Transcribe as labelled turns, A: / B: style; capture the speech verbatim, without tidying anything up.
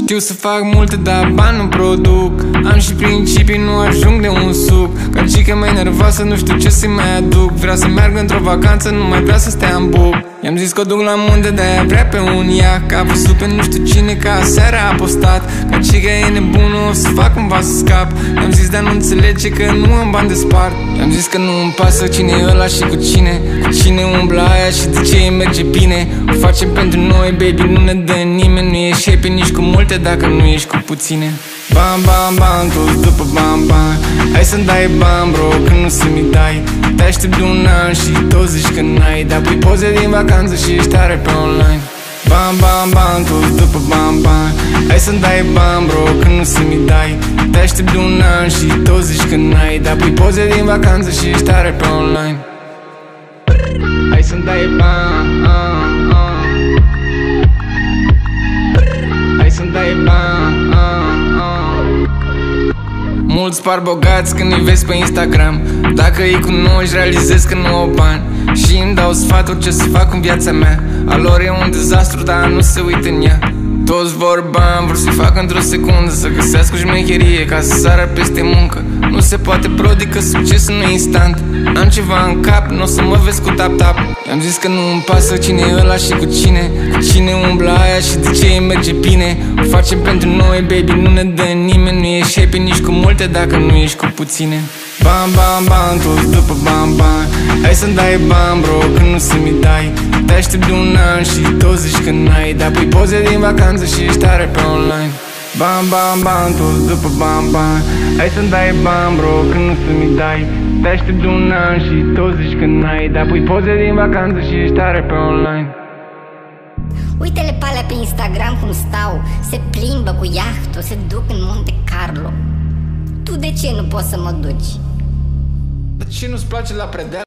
A: Știu să fac multe, dar bani nu produc. Am și principii, nu ajung de un suc. Ca cică mai nervoasă, nu știu ce să-i mai aduc. Vrea să meargă într-o vacanță, nu mai vrea să stea în buc. I-am zis că o duc la munte, de-aia vrea pe un iac. Că a văzut pe nu știu cine, că aseară a postat. Ca cică e nebună, o să fac cumva să scap. I-am zis, dar nu înțelege că nu am bani de spart. I-am zis că nu-mi pasă cine e ăla și cu cine, cu cine umblă aia și de ce îi merge bine. O facem pentru noi, baby, nu ne dă nimeni. Nu ești happy nici cu multe dacă nu ești cu puține. Bam, bam, bam, toți după bam, bam. Hai să-mi dai bam, bro, că nu să mi dai. Te aștept de un an și toți zici că n-ai. Dar pui poze din vacanță și ești tare pe online. Bam, bam, bam, toți după bam, bam. Hai să-mi dai bam, bro, că nu să mi dai. Te aștept de un an și toți zici că n-ai. Dar pui poze din vacanță și ești tare pe online. Hai să-mi dai bam, uh, uh. Hai să-mi dai bam, uh, uh. Mulți par bogați când îi vezi pe Instagram. Dacă îi cunoști, realizezi că nu au bani. Și îmi dau sfaturi ce să fac în viața mea. A lor e un dezastru, dar nu se uită în ea. Toți vor bani, vor să-i facă într-o secundă. Să găsească o șmecherie ca să sară peste muncă. Nu se poate prodică, succesul nu e instant. Am ceva în cap, n-o să mă vezi cu tap-tap. I-am zis că nu-mi pasă cine e ăla și cu cine, cu cine umblă aia și de ce îi merge bine. O facem pentru noi, baby, nu ne dă nimeni. Nu ești happy nici cu multe dacă nu ești cu puține. Bam, bam, bam, toți după bam, bam. Hai să-mi dai bam, bro, că nu să mi dai. Te aștept de un an și toți zici că n-ai. Dar pui poze din vacanță și ești tare pe online. Bam, bam, bam, toți după bam, bam. Hai să-mi dai bam, bro, că nu să mi dai. Te aștept de un an și toți zici că n-ai. Dar pui poze din vacanță și ești tare pe online.
B: Uite-le pe alea pe Instagram cum stau. Se plimbă cu iahtul, se duc în Monte Carlo. Tu de ce nu poți să mă duci?
A: Dar ce nu-ți place la predeal?